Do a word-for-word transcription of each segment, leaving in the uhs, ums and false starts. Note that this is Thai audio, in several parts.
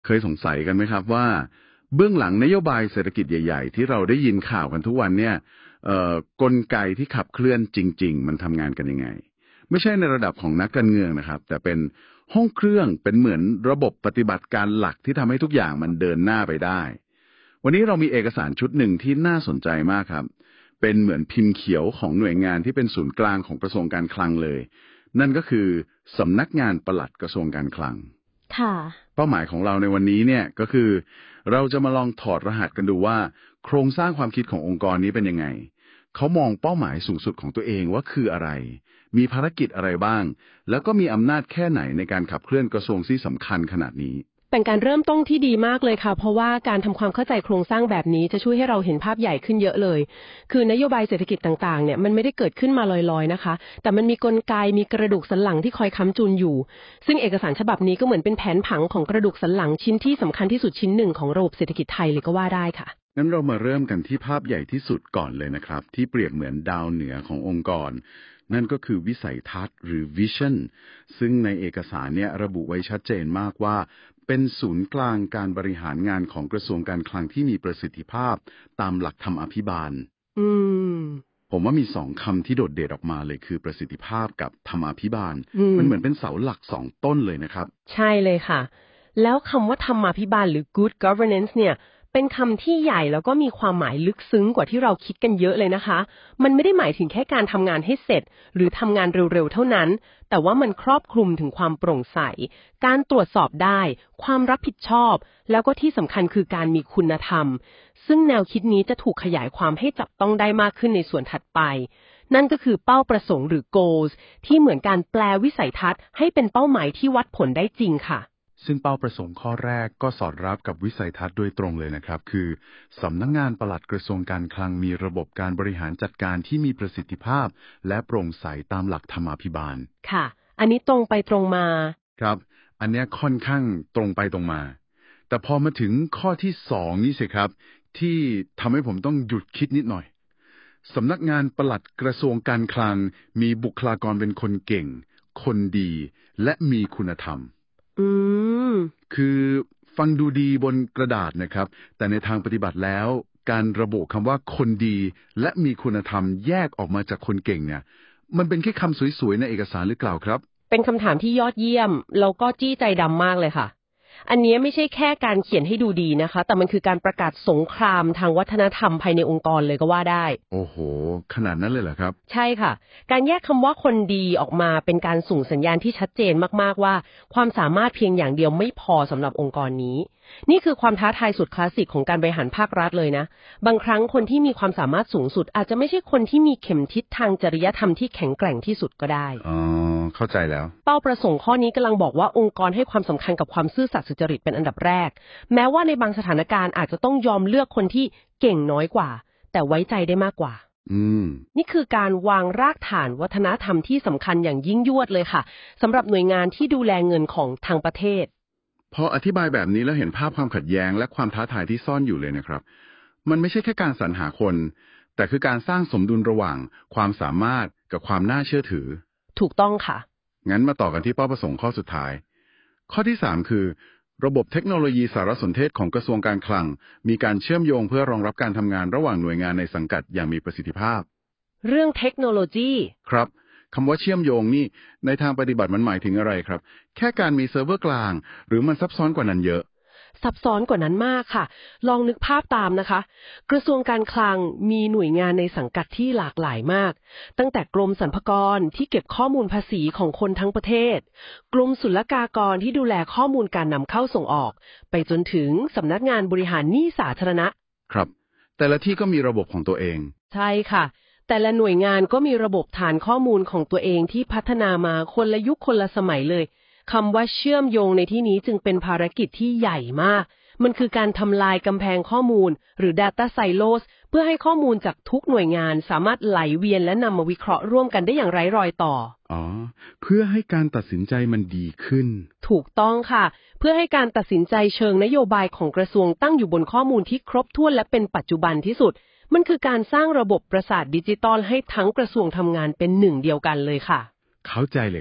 เคยสงสัยกันไหมครับว่าเบื้องหลังนโยบายเศรษฐกิจใหญ่ๆที่เราได้ยินข่าวกันทุกวันเนี่ยเอ่อกลไกที่ขับเคลื่อนจริงๆมันทำงานกันยังไงไม่ใช่ในระดับของนักการเมืองนะครับแต่เป็นห้องเครื่องเป็นเหมือนระบบปฏิบัติการหลักที่ทำให้ทุกอย่างมันเดินหน้าไปได้วันนี้เรามีเอกสารชุดหนึ่งที่น่าสนใจมากครับเป็นเหมือนพิมพ์เขียวของหน่วยงานที่เป็นศูนย์กลางของกระทรวงการคลังเลยนั่นก็คือสำนักงานปลัดกระทรวงการคลังค่ะเป้าหมายของเราในวันนี้เนี่ยก็คือเราจะมาลองถอดรหัสกันดูว่าโครงสร้างความคิดขององค์กรนี้เป็นยังไงเขามองเป้าหมายสูงสุดของตัวเองว่าคืออะไรมีภารกิจอะไรบ้างแล้วก็มีอำนาจแค่ไหนในการขับเคลื่อนกระทรวงที่สำคัญขนาดนี้เป็นการเริ่มต้นที่ดีมากเลยค่ะเพราะว่าการทำความเข้าใจโครงสร้างแบบนี้จะช่วยให้เราเห็นภาพใหญ่ขึ้นเยอะเลยคือนโยบายเศรษฐกิจต่างๆเนี่ยมันไม่ได้เกิดขึ้นมาลอยๆนะคะแต่มันมีกลไกมีกระดูกสันหลังที่คอยค้ำจุนอยู่ซึ่งเอกสารฉบับนี้ก็เหมือนเป็นแผนผังของกระดูกสันหลังชิ้นที่สำคัญที่สุดชิ้นหนึ่งของระบบเศรษฐกิจไทยเลยก็ว่าได้ค่ะงั้นเรามาเริ่มกันที่ภาพใหญ่ที่สุดก่อนเลยนะครับที่เปรียบเหมือนดาวเหนือขององค์กรนั่นก็คือวิสัยทัศน์หรือ vision ซึ่งในเอกสารเนี่ยระบุไว้ชัดเจนมากว่าเป็นศูนย์กลางการบริหารงานของกระทรวงการคลังที่มีประสิทธิภาพตามหลักธรรมอภิบาลอืมผมว่ามีสองคำที่โดดเด่นออกมาเลยคือประสิทธิภาพกับธรรมาภิบาลมมันเหมือนเป็นเสาหลักสองต้นเลยนะครับใช่เลยค่ะแล้วคำว่าธรรมาภิบาลหรือ good governance เนี่ยเป็นคำที่ใหญ่แล้วก็มีความหมายลึกซึ้งกว่าที่เราคิดกันเยอะเลยนะคะมันไม่ได้หมายถึงแค่การทำงานให้เสร็จหรือทำงานเร็วๆเท่านั้นแต่ว่ามันครอบคลุมถึงความโปร่งใสการตรวจสอบได้ความรับผิดชอบแล้วก็ที่สำคัญคือการมีคุณธรรมซึ่งแนวคิดนี้จะถูกขยายความให้จับต้องได้มากขึ้นในส่วนถัดไปนั่นก็คือเป้าประสงค์หรือ goals ที่เหมือนการแปลวิสัยทัศน์ให้เป็นเป้าหมายที่วัดผลได้จริงค่ะซึ่งเป้าประสงค์ข้อแรกก็สอดรับกับวิสัยทัศน์โดยตรงเลยนะครับคือสำนักงานปลัดกระทรวงการคลังมีระบบการบริหารจัดการที่มีประสิทธิภาพและโปร่งใสตามหลักธรรมาภิบาลค่ะอันนี้ตรงไปตรงมาครับอันนี้ค่อนข้างตรงไปตรงมาแต่พอมาถึงข้อที่สองนี่สิครับที่ทำให้ผมต้องหยุดคิดนิดหน่อยสำนักงานปลัดกระทรวงการคลังมีบุคลากรเป็นคนเก่งคนดีและมีคุณธรรมอืมคือฟังดูดีบนกระดาษนะครับแต่ในทางปฏิบัติแล้วการระบุคำว่าคนดีและมีคุณธรรมแยกออกมาจากคนเก่งเนี่ยมันเป็นแค่คำสวยๆในเอกสารหรือเปล่าครับเป็นคำถามที่ยอดเยี่ยมแล้วก็จี้ใจดำมากเลยค่ะอันนี้ไม่ใช่แค่การเขียนให้ดูดีนะคะแต่มันคือการประกาศสงครามทางวัฒนธรรมภายในองค์กรเลยก็ว่าได้โอ้โหขนาดนั้นเลยเหรอครับใช่ค่ะการแยกคำว่าคนดีออกมาเป็นการส่งสัญญาณที่ชัดเจนมากๆว่าความสามารถเพียงอย่างเดียวไม่พอสำหรับองค์กรนี้นี่คือความท้าทายสุดคลาสสิกของการบริหารภาครัฐเลยนะบางครั้งคนที่มีความสามารถสูงสุดอาจจะไม่ใช่คนที่มีเข็มทิศทางจริยธรรมที่แข็งแกร่งที่สุดก็ได้อ๋อเข้าใจแล้วเป้าประสงค์ข้อนี้กำลังบอกว่าองค์กรให้ความสำคัญกับความซื่อสัตย์สุจริตเป็นอันดับแรกแม้ว่าในบางสถานการณ์อาจจะต้องยอมเลือกคนที่เก่งน้อยกว่าแต่ไว้ใจได้มากกว่าอืมนี่คือการวางรากฐานวัฒนธรรมที่สำคัญอย่างยิ่งยวดเลยค่ะสำหรับหน่วยงานที่ดูแลเงินของทางประเทศพออธิบายแบบนี้แล้วเห็นภาพความขัดแย้งและความท้าทายที่ซ่อนอยู่เลยนะครับมันไม่ใช่แค่การสรรหาคนแต่คือการสร้างสมดุลระหว่างความสามารถกับความน่าเชื่อถือถูกต้องค่ะงั้นมาต่อกันที่เป้าประสงค์ข้อสุดท้ายข้อที่สามคือระบบเทคโนโลยีสารสนเทศของกระทรวงการคลังมีการเชื่อมโยงเพื่อรองรับการทำงานระหว่างหน่วยงานในสังกัดอย่างมีประสิทธิภาพเรื่องเทคโนโลยีครับคำว่าเชื่อมโยงนี่ในทางปฏิบัติมันหมายถึงอะไรครับแค่การมีเซิร์ฟเวอร์กลางหรือมันซับซ้อนกว่านั้นเยอะซับซ้อนกว่านั้นมากค่ะลองนึกภาพตามนะคะกระทรวงการคลังมีหน่วยงานในสังกัดที่หลากหลายมากตั้งแต่กรมสรรพากรที่เก็บข้อมูลภาษีของคนทั้งประเทศกรมศุลกากรที่ดูแลข้อมูลการนำเข้าส่งออกไปจนถึงสำนักงานบริหารหนี้สาธารณะครับแต่ละที่ก็มีระบบของตัวเองใช่ค่ะแต่ละหน่วยงานก็มีระบบฐานข้อมูลของตัวเองที่พัฒนามาคนละยุคคนละสมัยเลยคำว่าเชื่อมโยงในที่นี้จึงเป็นภารกิจที่ใหญ่มากมันคือการทำลายกำแพงข้อมูลหรือ data silos เพื่อให้ข้อมูลจากทุกหน่วยงานสามารถไหลเวียนและนำมาวิเคราะห์ร่วมกันได้อย่างไร้รอยต่ออ๋อเพื่อให้การตัดสินใจมันดีขึ้นถูกต้องค่ะเพื่อให้การตัดสินใจเชิงนโยบายของกระทรวงตั้งอยู่บนข้อมูลที่ครบถ้วนและเป็นปัจจุบันที่สุดมันคือการสร้างระบบประสาทดิจิตอลให้ทั้งกระทรวงทำงานเป็นหนึ่งเดียวกันเลยค่ะเข้าใจเลยครับ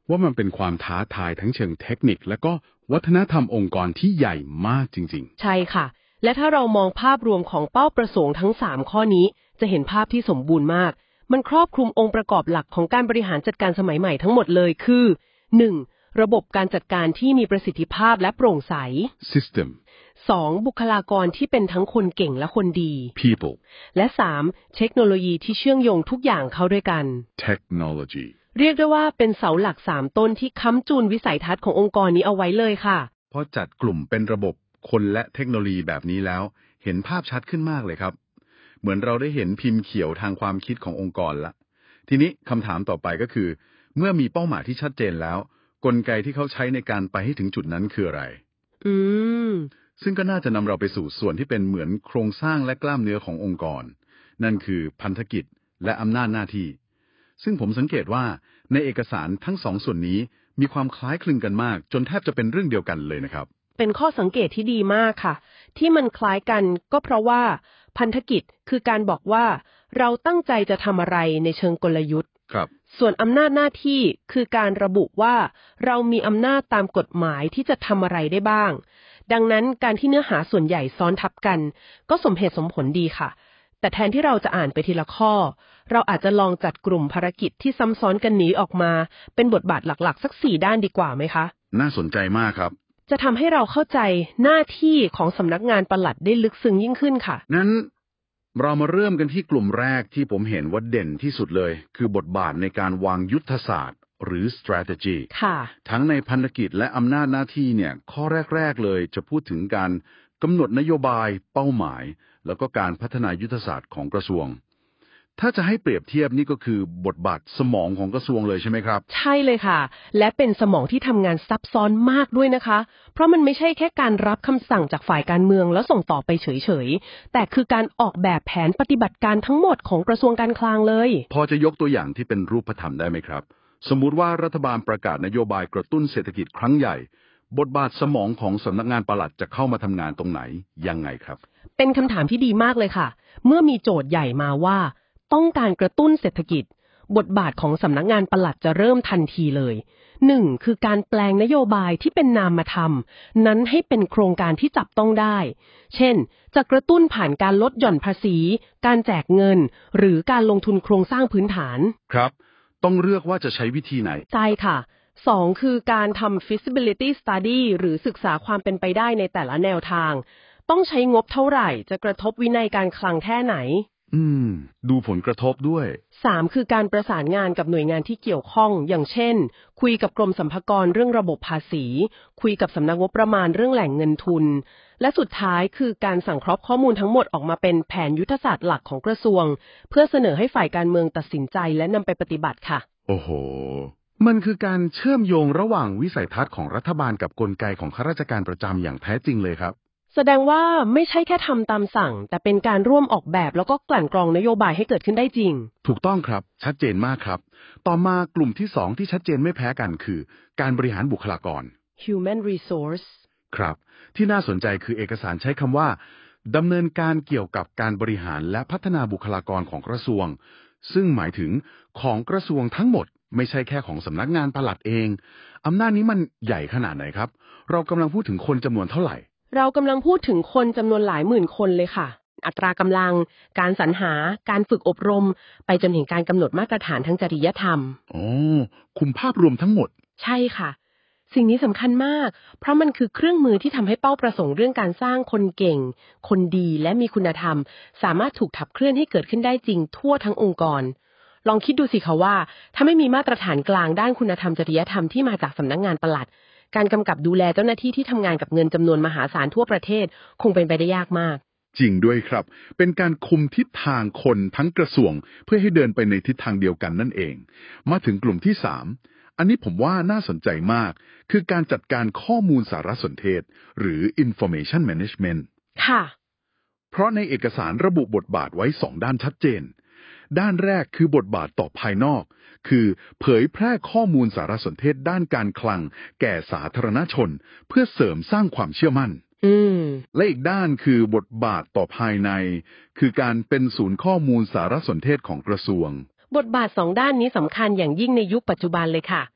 ว่ามันเป็นความท้าทายทั้งเชิงเทคนิคและก็วัฒนธรรมองค์กรที่ใหญ่มากจริงใช่ค่ะและถ้าเรามองภาพรวมของเป้าประสงค์ทั้งสามข้อนี้จะเห็นภาพที่สมบูรณ์มากมันครอบคลุมองค์ประกอบหลักของการบริหารจัดการสมัยใหม่ทั้งหมดเลยคือ หนึ่ง. ระบบการจัดการที่มีประสิทธิภาพและโปร่งใส System สอง. บุคลากรที่เป็นทั้งคนเก่งและคนดี People และ สาม. เทคโนโลยีที่เชื่อมโยงทุกอย่างเข้าด้วยกัน Technology เรียกได้ว่าเป็นเสาหลักสามต้นที่ค้ำจูนวิสัยทัศน์ขององค์กรนี้เอาไว้เลยค่ะพอจัดกลุ่มเป็นระบบคนและเทคโนโลยีแบบนี้แล้วเห็นภาพชัดขึ้นมากเลยครับเหมือนเราได้เห็นพิมพ์เขียวทางความคิดขององค์กรละทีนี้คำถามต่อไปก็คือเมื่อมีเป้าหมายที่ชัดเจนแล้วกลไกที่เขาใช้ในการไปให้ถึงจุดนั้นคืออะไรอืมซึ่งก็น่าจะนำเราไปสู่ส่วนที่เป็นเหมือนโครงสร้างและกล้ามเนื้อขององค์กรนั่นคือพันธกิจและอำนาจหน้าที่ซึ่งผมสังเกตว่าในเอกสารทั้งสองส่วนนี้มีความคล้ายคลึงกันมากจนแทบจะเป็นเรื่องเดียวกันเลยนะครับเป็นข้อสังเกตที่ดีมากค่ะที่มันคล้ายกันก็เพราะว่าพันธกิจคือการบอกว่าเราตั้งใจจะทำอะไรในเชิงกลยุทธ์ครับส่วนอำนาจหน้าที่คือการระบุว่าเรามีอำนาจตามกฎหมายที่จะทำอะไรได้บ้างดังนั้นการที่เนื้อหาส่วนใหญ่ซ้อนทับกันก็สมเหตุสมผลดีค่ะแต่แทนที่เราจะอ่านไปทีละข้อเราอาจจะลองจัดกลุ่มภารกิจที่ซ้ำซ้อนกันนี้ออกมาเป็นบทบาทหลักๆสักสี่ด้านดีกว่าไหมคะน่าสนใจมากครับจะทำให้เราเข้าใจหน้าที่ของสำนักงานปลัดได้ลึกซึ้งยิ่งขึ้นค่ะงั้นเรามาเริ่มกันที่กลุ่มแรกที่ผมเห็นว่าเด่นที่สุดเลยคือบทบาทในการวางยุทธศาสตร์หรือ strategy ค่ะทั้งในพันธกิจและอำนาจหน้าที่เนี่ยข้อแรกๆเลยจะพูดถึงการกำหนดนโยบายเป้าหมายแล้วก็การพัฒนายุทธศาสตร์ของกระทรวงถ้าจะให้เปรียบเทียบนี่ก็คือบทบาทสมองของกระทรวงเลยใช่ไหมครับใช่เลยค่ะและเป็นสมองที่ทำงานซับซ้อนมากด้วยนะคะเพราะมันไม่ใช่แค่การรับคำสั่งจากฝ่ายการเมืองแล้วส่งต่อไปเฉยๆแต่คือการออกแบบแผนปฏิบัติการทั้งหมดของกระทรวงการคลังเลยพอจะยกตัวอย่างที่เป็นรูปธรรมได้ไหมครับสมมุติว่ารัฐบาลประกาศนโยบายกระตุ้นเศรษฐกิจครั้งใหญ่บทบาทสมองของสำนักงานปลัดจะเข้ามาทำงานตรงไหนยังไงครับเป็นคำถามที่ดีมากเลยค่ะเมื่อมีโจทย์ใหญ่มาว่าต้องการกระตุ้นเศรษฐกิจบทบาทของสำนักงานปลัดจะเริ่มทันทีเลยหนึ่งคือการแปลงนโยบายที่เป็นนามธรรมนั้นให้เป็นโครงการที่จับต้องได้เช่นจะกระตุ้นผ่านการลดหย่อนภาษีการแจกเงินหรือการลงทุนโครงสร้างพื้นฐานครับต้องเลือกว่าจะใช้วิธีไหนใช่ค่ะสองคือการทำ feasibility study หรือศึกษาความเป็นไปได้ในแต่ละแนวทางต้องใช้งบเท่าไหร่จะกระทบวินัยการคลังแค่ไหนอืมดูผลกระทบด้วยสามคือการประสานงานกับหน่วยงานที่เกี่ยวข้องอย่างเช่นคุยกับกรมสรรพากรเรื่องระบบภาษีคุยกับสำนักงบประมาณเรื่องแหล่งเงินทุนและสุดท้ายคือการสังเคราะห์ข้อมูลทั้งหมดออกมาเป็นแผนยุทธศาสตร์หลักของกระทรวงเพื่อเสนอให้ฝ่ายการเมืองตัดสินใจและนำไปปฏิบัติค่ะโอ้โหมันคือการเชื่อมโยงระหว่างวิสัยทัศน์ของรัฐบาลกับกลไกของข้าราชการประจำอย่างแท้จริงเลยครับแสดงว่าไม่ใช่แค่ทำตามสั่งแต่เป็นการร่วมออกแบบแล้วก็กลั่นกรองนโยบายให้เกิดขึ้นได้จริงถูกต้องครับชัดเจนมากครับต่อมากลุ่มที่สองที่ชัดเจนไม่แพ้กันคือการบริหารบุคลากร human resource ครับที่น่าสนใจคือเอกสารใช้คำว่าดำเนินการเกี่ยวกับการบริหารและพัฒนาบุคลากรของกระทรวงซึ่งหมายถึงของกระทรวงทั้งหมดไม่ใช่แค่ของสำนักงานปลัดเองอำนาจนี้มันใหญ่ขนาดไหนครับเรากำลังพูดถึงคนจำนวนเท่าไหร่เรากำลังพูดถึงคนจำนวนหลายหมื่นคนเลยค่ะอัตรากำลังการสรรหาการฝึกอบรมไปจนถึงการกำหนดมาตรฐานทางจริยธรรมอ๋อคุมภาพรวมทั้งหมดใช่ค่ะสิ่งนี้สำคัญมากเพราะมันคือเครื่องมือที่ทำให้เป้าประสงค์เรื่องการสร้างคนเก่งคนดีและมีคุณธรรมสามารถถูกขับเคลื่อนให้เกิดขึ้นได้จริงทั่วทั้งองค์กรลองคิดดูสิคะว่าถ้าไม่มีมาตรฐานกลางด้านคุณธรรมจริยธรรมที่มาจากสำนักงานปลัดการกำกับดูแลเจ้าหน้าที่ที่ทำงานกับเงินจำนวนมหาศาลทั่วประเทศคงเป็นไปได้ยากมากจริงด้วยครับเป็นการคุมทิศทางคนทั้งกระทรวงเพื่อให้เดินไปในทิศทางเดียวกันนั่นเองมาถึงกลุ่มที่สามอันนี้ผมว่าน่าสนใจมากคือการจัดการข้อมูลสารสนเทศหรือ information management ค่ะเพราะในเอกสารระบุบทบาทไว้สองด้านชัดเจนด้านแรกคือบทบาทต่อภายนอกคือเผยแพร่ข้อมูลสารสนเทศด้านการคลังแก่สาธารณชนเพื่อเสริมสร้างความเชื่อมั่นอืมและอีกด้านคือบทบาทต่อภายในคือการเป็นศูนย์ข้อมูลสารสนเทศของกระทรวงบทบาทสองด้านนี้สำคัญอย่างยิ่งในยุคปัจจุบันเลยค่ะ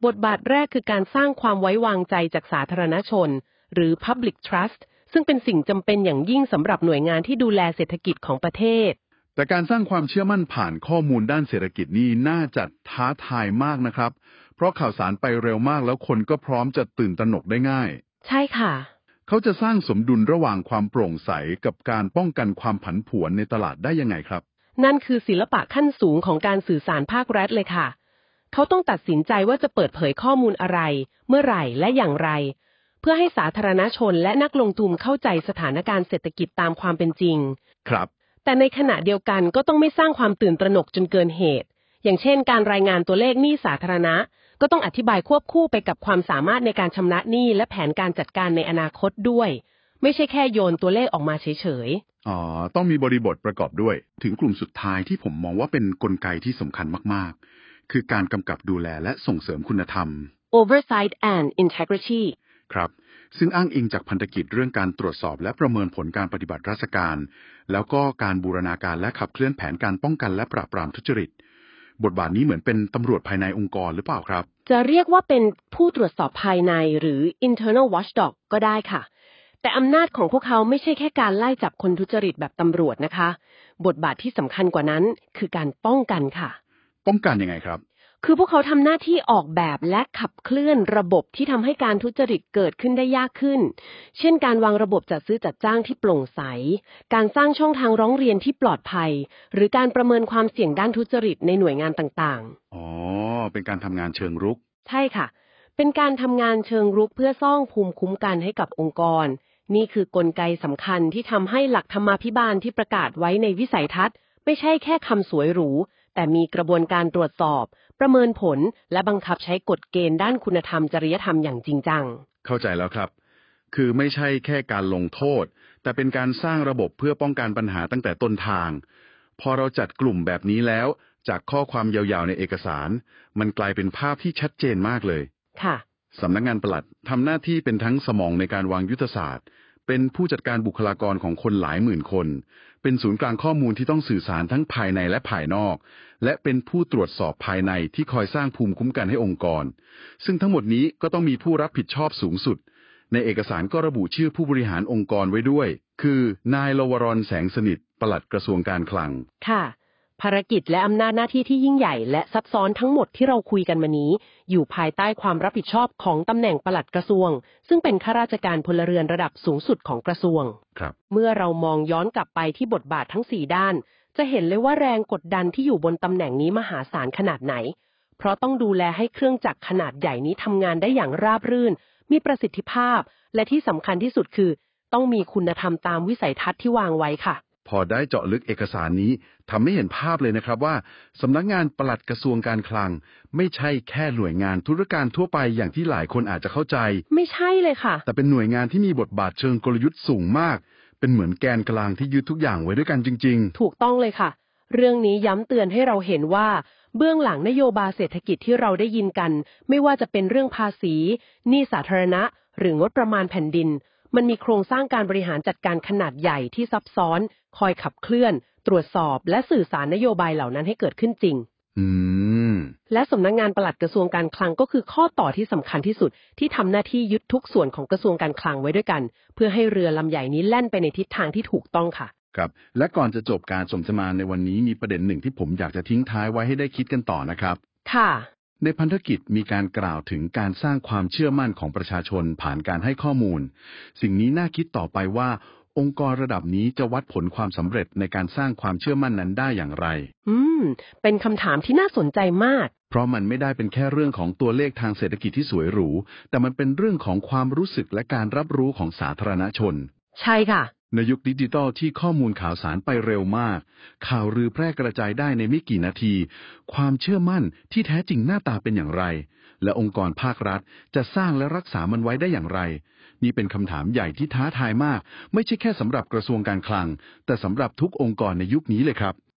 บทบาทแรกคือการสร้างความไว้วางใจจากสาธารณชนหรือ Public Trust ซึ่งเป็นสิ่งจำเป็นอย่างยิ่งสำหรับหน่วยงานที่ดูแลเศรษฐกิจของประเทศแต่การสร้างความเชื่อมั่นผ่านข้อมูลด้านเศรษฐกิจนี่น่าจะท้าทายมากนะครับเพราะข่าวสารไปเร็วมากแล้วคนก็พร้อมจะตื่นตระหนกได้ง่ายใช่ค่ะเขาจะสร้างสมดุลระหว่างความโปร่งใสกับการป้องกันความผันผวนในตลาดได้ยังไงครับนั่นคือศิลปะขั้นสูงของการสื่อสารภาครัฐเลยค่ะเขาต้องตัดสินใจว่าจะเปิดเผยข้อมูลอะไรเมื่อไหร่และอย่างไรเพื่อให้สาธารณชนและนักลงทุนเข้าใจสถานการณ์เศรษฐกิจตามความเป็นจริงครับแต่ในขณะเดียวกันก็ต้องไม่สร้างความตื่นตระหนกจนเกินเหตุอย่างเช่นการรายงานตัวเลขหนี้สาธารณะก็ต้องอธิบายควบคู่ไปกับความสามารถในการชำระหนี้และแผนการจัดการในอนาคตด้วยไม่ใช่แค่โยนตัวเลขออกมาเฉยๆอ๋อต้องมีบริบทประกอบด้วยถึงกลุ่มสุดท้ายที่ผมมองว่าเป็นกลไกที่สำคัญมากๆคือการกำกับดูแลและส่งเสริมคุณธรรม Oversight and Integrity ครับซึ่งอ้างอิงจากพันธกิจเรื่องการตรวจสอบและประเมินผลการปฏิบัติราชการแล้วก็การบูรณาการและขับเคลื่อนแผนการป้องกันและปราบปรามทุจริตบทบาทนี้เหมือนเป็นตำรวจภายในองค์กรหรือเปล่าครับจะเรียกว่าเป็นผู้ตรวจสอบภายในหรือ internal watchdog ก็ได้ค่ะแต่อำนาจของพวกเขาไม่ใช่แค่การไล่จับคนทุจริตแบบตำรวจนะคะบทบาทที่สำคัญกว่านั้นคือการป้องกันค่ะป้องกันยังไงครับคือพวกเขาทำหน้าที่ออกแบบและขับเคลื่อนระบบที่ทำให้การทุจริตเกิดขึ้นได้ยากขึ้นเช่นการวางระบบจัดซื้อจัดจ้างที่โปร่งใสการสร้างช่องทางร้องเรียนที่ปลอดภัยหรือการประเมินความเสี่ยงด้านทุจริตในหน่วยงานต่างๆอ๋อเป็นการทำงานเชิงรุกใช่ค่ะเป็นการทำงานเชิงรุกเพื่อสร้างภูมิคุ้มกันให้กับองค์กรนี่คือกลไกสำคัญที่ทำให้หลักธรรมาภิบาลที่ประกาศไว้ในวิสัยทัศน์ไม่ใช่แค่คำสวยหรูแต่มีกระบวนการตรวจสอบประเมินผลและบังคับใช้กฎเกณฑ์ด้านคุณธรรมจริยธรรมอย่างจริงจังเข้าใจแล้วครับคือไม่ใช่แค่การลงโทษแต่เป็นการสร้างระบบเพื่อป้องกันปัญหาตั้งแต่ต้นทางพอเราจัดกลุ่มแบบนี้แล้วจากข้อความยาวๆในเอกสารมันกลายเป็นภาพที่ชัดเจนมากเลยค่ะสำนักงานปลัดทำหน้าที่เป็นทั้งสมองในการวางยุทธศาสตร์เป็นผู้จัดการบุคลากรของคนหลายหมื่นคนเป็นศูนย์กลางข้อมูลที่ต้องสื่อสารทั้งภายในและภายนอกและเป็นผู้ตรวจสอบภายในที่คอยสร้างภูมิคุ้มกันให้องค์กรซึ่งทั้งหมดนี้ก็ต้องมีผู้รับผิดชอบสูงสุดในเอกสารก็ระบุชื่อผู้บริหารองค์กรไว้ด้วยคือนายลวรรณแสงสนิทปลัดกระทรวงการคลังค่ะภารกิจและอำนาจหน้าที่ที่ยิ่งใหญ่และซับซ้อนทั้งหมดที่เราคุยกันมานี้อยู่ภายใต้ความรับผิดชอบของตำแหน่งปลัดกระทรวงซึ่งเป็นข้าราชการพลเรือนระดับสูงสุดของกระทรวงครับเมื่อเรามองย้อนกลับไปที่บทบาททั้งสี่ด้านจะเห็นเลยว่าแรงกดดันที่อยู่บนตำแหน่งนี้มหาศาลขนาดไหนเพราะต้องดูแลให้เครื่องจักรขนาดใหญ่นี้ทำงานได้อย่างราบรื่นมีประสิทธิภาพและที่สำคัญที่สุดคือต้องมีคุณธรรมตามวิสัยทัศน์ที่วางไว้ค่ะพอได้เจาะลึกเอกสารนี้ทำให้เห็นภาพเลยนะครับว่าสำนักงานปลัดกระทรวงการคลังไม่ใช่แค่หน่วยงานธุรการทั่วไปอย่างที่หลายคนอาจจะเข้าใจไม่ใช่เลยค่ะแต่เป็นหน่วยงานที่มีบทบาทเชิงกลยุทธ์สูงมากเป็นเหมือนแกนกลางที่ยึดทุกอย่างไว้ด้วยกันจริงๆถูกต้องเลยค่ะเรื่องนี้ย้ำเตือนให้เราเห็นว่าเบื้องหลังนโยบายเศรษฐกิจที่เราได้ยินกันไม่ว่าจะเป็นเรื่องภาษีหนี้สาธารณะหรืองบประมาณแผ่นดินมันมีโครงสร้างการบริหารจัดการขนาดใหญ่ที่ซับซ้อนคอยขับเคลื่อนตรวจสอบและสื่อสารนโยบายเหล่านั้นให้เกิดขึ้นจริงอืมและสำนักงานปลัดกระทรวงการคลังก็คือข้อต่อที่สำคัญที่สุดที่ทำหน้าที่ยึดทุกส่วนของกระทรวงการคลังไว้ด้วยกันเพื่อให้เรือลำใหญ่นี้แล่นไปในทิศทางที่ถูกต้องค่ะครับและก่อนจะจบการสนทนาในวันนี้มีประเด็นหนึ่งที่ผมอยากจะทิ้งท้ายไว้ให้ได้คิดกันต่อนะครับค่ะในพันธกิจมีการกล่าวถึงการสร้างความเชื่อมั่นของประชาชนผ่านการให้ข้อมูลสิ่งนี้น่าคิดต่อไปว่าองค์กรระดับนี้จะวัดผลความสำเร็จในการสร้างความเชื่อมั่นนั้นได้อย่างไรอืมเป็นคำถามที่น่าสนใจมากเพราะมันไม่ได้เป็นแค่เรื่องของตัวเลขทางเศรษฐกิจที่สวยหรูแต่มันเป็นเรื่องของความรู้สึกและการรับรู้ของสาธารณชนใช่ค่ะในยุคดิจิทัลที่ข้อมูลข่าวสารไปเร็วมากข่าวลือแพร่กระจายได้ในไม่กี่นาทีความเชื่อมั่นที่แท้จริงหน้าตาเป็นอย่างไรและองค์กรภาครัฐจะสร้างและรักษามันไว้ได้อย่างไรนี่เป็นคำถามใหญ่ที่ท้าทายมากไม่ใช่แค่สำหรับกระทรวงการคลังแต่สำหรับทุกองค์กรในยุคนี้เลยครับ